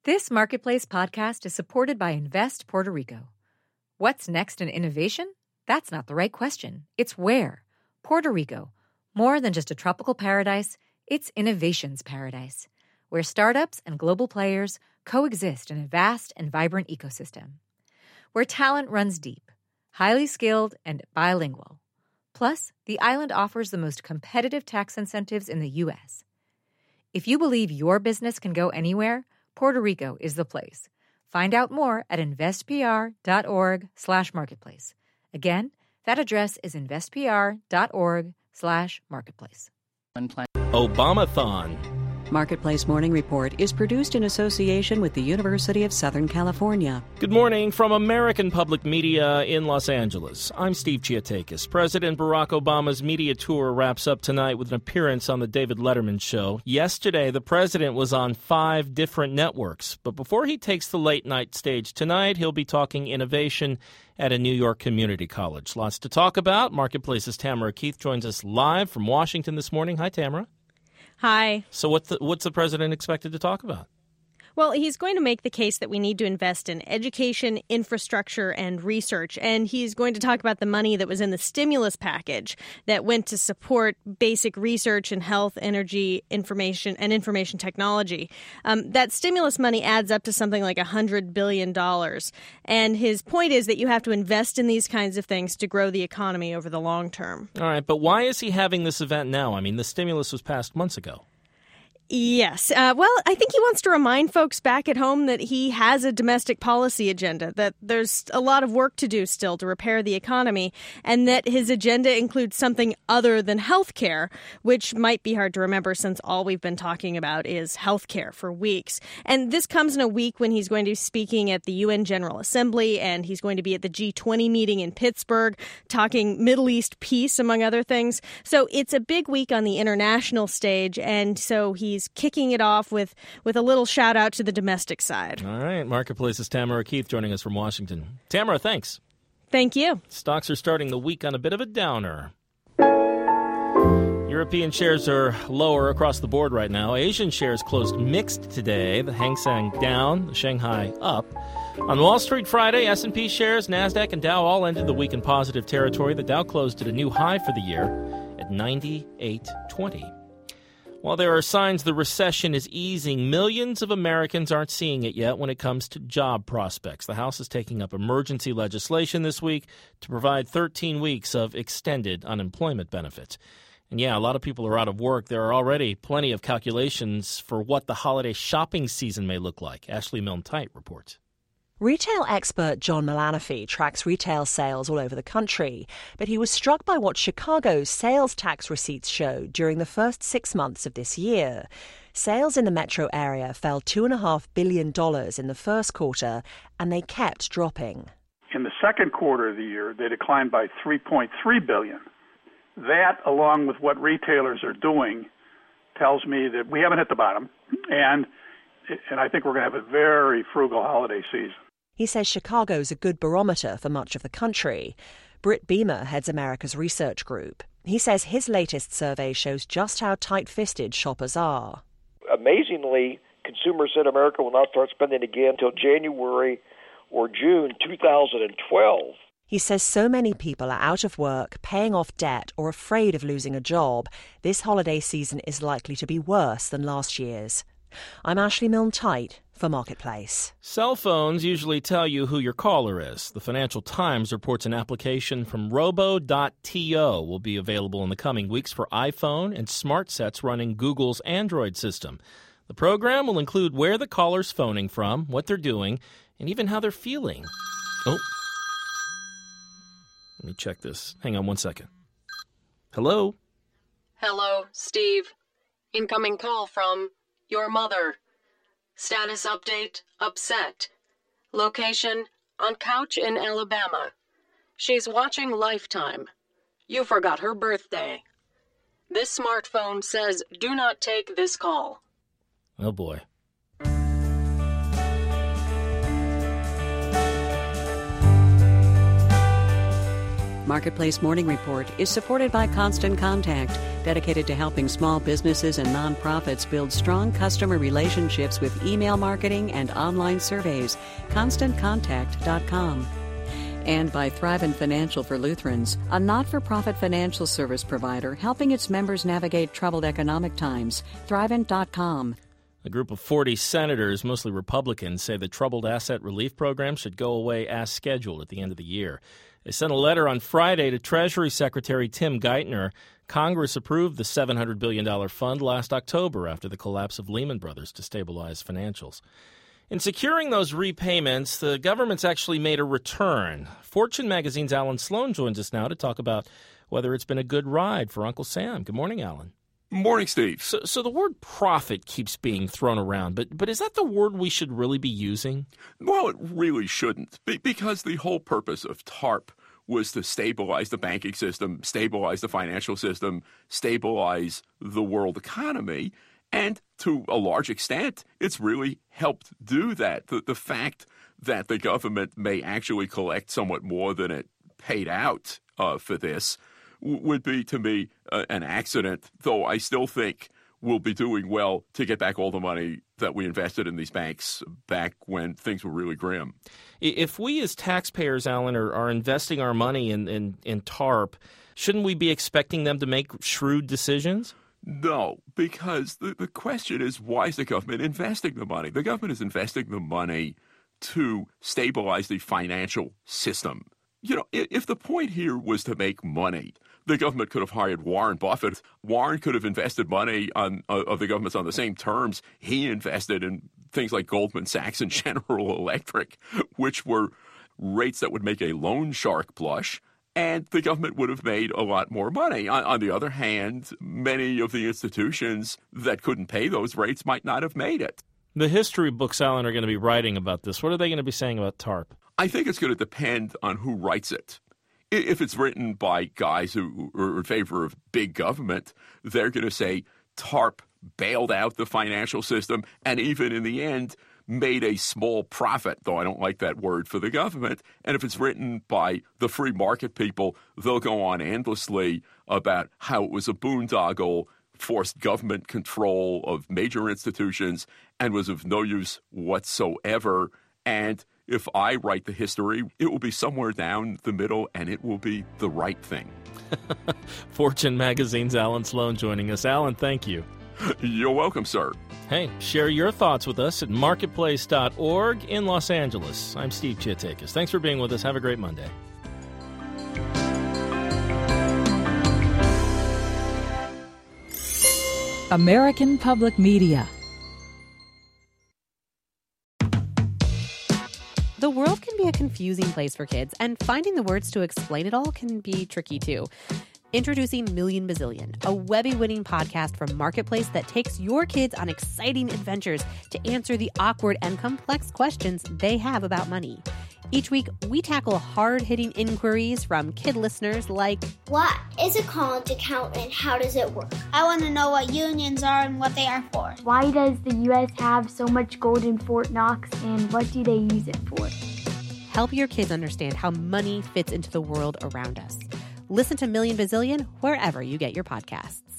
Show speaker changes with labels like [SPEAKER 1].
[SPEAKER 1] This Marketplace podcast is supported by Invest Puerto Rico. What's next in innovation? That's not the right question. It's where. Puerto Rico. More than just a tropical paradise, it's innovation's paradise, where startups and global players coexist in a vast and vibrant ecosystem. Where talent runs deep, highly skilled, and bilingual. Plus, the island offers the most competitive tax incentives in the U.S. If you believe your business can go anywhere, Puerto Rico is the place. Find out more at investpr.org/marketplace. Again, that address is investpr.org/marketplace.
[SPEAKER 2] Obamathon.
[SPEAKER 3] Marketplace Morning Report is produced in association with the University of Southern California.
[SPEAKER 2] Good morning from American Public Media in Los Angeles. I'm Steve Chiatakis. President Barack Obama's media tour wraps up tonight with an appearance on the David Letterman Show. Yesterday, the president was on 5 different networks. But before he takes the late-night stage tonight, he'll be talking innovation at a New York community college. Lots to talk about. Marketplace's Tamara Keith joins us live from Washington this morning. Hi, Tamara.
[SPEAKER 4] Hi.
[SPEAKER 2] So what's the president expected to talk about?
[SPEAKER 4] Well, he's going to make the case that we need to invest in education, infrastructure, and research. And he's going to talk about the money that was in the stimulus package that went to support basic research in health, energy, information technology. That stimulus money adds up to something like $100 billion. And his point is that you have to invest in these kinds of things to grow the economy over the long term.
[SPEAKER 2] All right, but why is he having this event now? I mean, the stimulus was passed months ago.
[SPEAKER 4] Yes. Well, I think he wants to remind folks back at home that he has a domestic policy agenda, that there's a lot of work to do still to repair the economy, and that his agenda includes something other than health care, which might be hard to remember since all we've been talking about is health care for weeks. And this comes in a week when he's going to be speaking at the UN General Assembly, and he's going to be at the G20 meeting in Pittsburgh, talking Middle East peace, among other things. So it's a big week on the international stage, and so he's kicking it off with a little shout out to the domestic side.
[SPEAKER 2] All right. Marketplace's Tamara Keith joining us from Washington. Tamara, thanks.
[SPEAKER 4] Thank you.
[SPEAKER 2] Stocks are starting the week on a bit of a downer. European shares are lower across the board right now. Asian shares closed mixed today. The Hang Seng down, the Shanghai up. On Wall Street Friday, S&P shares, NASDAQ, and Dow all ended the week in positive territory. The Dow closed at a new high for the year at 98.20. While there are signs the recession is easing, millions of Americans aren't seeing it yet when it comes to job prospects. The House is taking up emergency legislation this week to provide 13 weeks of extended unemployment benefits. And yeah, a lot of people are out of work. There are already plenty of calculations for what the holiday shopping season may look like. Ashley Milne-Tite reports.
[SPEAKER 5] Retail expert John Malanofi tracks retail sales all over the country, but he was struck by what Chicago's sales tax receipts showed during the first 6 months of this year. Sales in the metro area fell $2.5 billion in the first quarter, and they kept dropping.
[SPEAKER 6] In the second quarter of the year, they declined by $3.3 billion. That, along with what retailers are doing, tells me that we haven't hit the bottom, and I think we're going to have a very frugal holiday season.
[SPEAKER 5] He says Chicago's a good barometer for much of the country. Britt Beamer heads America's research group. He says his latest survey shows just how tight-fisted shoppers are.
[SPEAKER 7] Amazingly, consumers in America will not start spending again until January or June 2012.
[SPEAKER 5] He says so many people are out of work, paying off debt, or afraid of losing a job. This holiday season is likely to be worse than last year's. I'm Ashley Milne-Tite for Marketplace.
[SPEAKER 2] Cell phones usually tell you who your caller is. The Financial Times reports an application from Robo.to will be available in the coming weeks for iPhone and smart sets running Google's Android system. The program will include where the caller's phoning from, what they're doing, and even how they're feeling. Oh. Let me check this. Hang on one second. Hello?
[SPEAKER 8] Hello, Steve. Incoming call from your mother. Status update, upset. Location, on couch in Alabama. She's watching Lifetime. You forgot her birthday. This smartphone says, do not take this call.
[SPEAKER 2] Oh, boy.
[SPEAKER 3] Marketplace Morning Report is supported by Constant Contact, dedicated to helping small businesses and nonprofits build strong customer relationships with email marketing and online surveys. ConstantContact.com. And by Thrivent Financial for Lutherans, a not-for-profit financial service provider helping its members navigate troubled economic times. Thrivent.com.
[SPEAKER 2] A group of 40 senators, mostly Republicans, say the troubled asset relief program should go away as scheduled at the end of the year. They sent a letter on Friday to Treasury Secretary Tim Geithner. Congress approved the $700 billion fund last October after the collapse of Lehman Brothers to stabilize financials. In securing those repayments, the government's actually made a return. Fortune magazine's Alan Sloan joins us now to talk about whether it's been a good ride for Uncle Sam. Good morning, Alan.
[SPEAKER 9] Morning, Steve.
[SPEAKER 2] So the word profit keeps being thrown around, but is that the word we should really be using?
[SPEAKER 9] Well, it really shouldn't, because the whole purpose of TARP was to stabilize the banking system, stabilize the financial system, stabilize the world economy. And to a large extent, it's really helped do that. The fact that the government may actually collect somewhat more than it paid out for this would be, to me, an accident, though I still think we'll be doing well to get back all the money that we invested in these banks back when things were really grim.
[SPEAKER 2] If we as taxpayers, Alan, are investing our money in TARP, shouldn't we be expecting them to make shrewd decisions?
[SPEAKER 9] No, because the question is, why is the government investing the money? The government is investing the money to stabilize the financial system. You know, if the point here was to make money, the government could have hired Warren Buffett. Warren could have invested money of the government's on the same terms he invested in things like Goldman Sachs and General Electric, which were rates that would make a loan shark blush, and the government would have made a lot more money. On the other hand, many of the institutions that couldn't pay those rates might not have made it.
[SPEAKER 2] The history books, Alan, are going to be writing about this. What are they going to be saying about TARP?
[SPEAKER 9] I think it's going to depend on who writes it. If it's written by guys who are in favor of big government, they're going to say TARP bailed out the financial system and even in the end made a small profit, though I don't like that word, for the government. And if it's written by the free market people, they'll go on endlessly about how it was a boondoggle, forced government control of major institutions, and was of no use whatsoever. And if I write the history, it will be somewhere down the middle, and it will be the right thing.
[SPEAKER 2] Fortune magazine's Alan Sloan joining us. Alan, thank you.
[SPEAKER 9] You're welcome, sir.
[SPEAKER 2] Hey, share your thoughts with us at marketplace.org in Los Angeles. I'm Steve Chiatakis. Thanks for being with us. Have a great Monday.
[SPEAKER 10] American Public Media.
[SPEAKER 11] The world can be a confusing place for kids, and finding the words to explain it all can be tricky too. Introducing Million Bazillion, a Webby-winning podcast from Marketplace that takes your kids on exciting adventures to answer the awkward and complex questions they have about money. Each week, we tackle hard-hitting inquiries from kid listeners like,
[SPEAKER 12] what is a college account and how does it work? I want to know what unions are and what they are for.
[SPEAKER 13] Why does the U.S. have so much gold in Fort Knox and what do they use it for?
[SPEAKER 11] Help your kids understand how money fits into the world around us. Listen to Million Bazillion wherever you get your podcasts.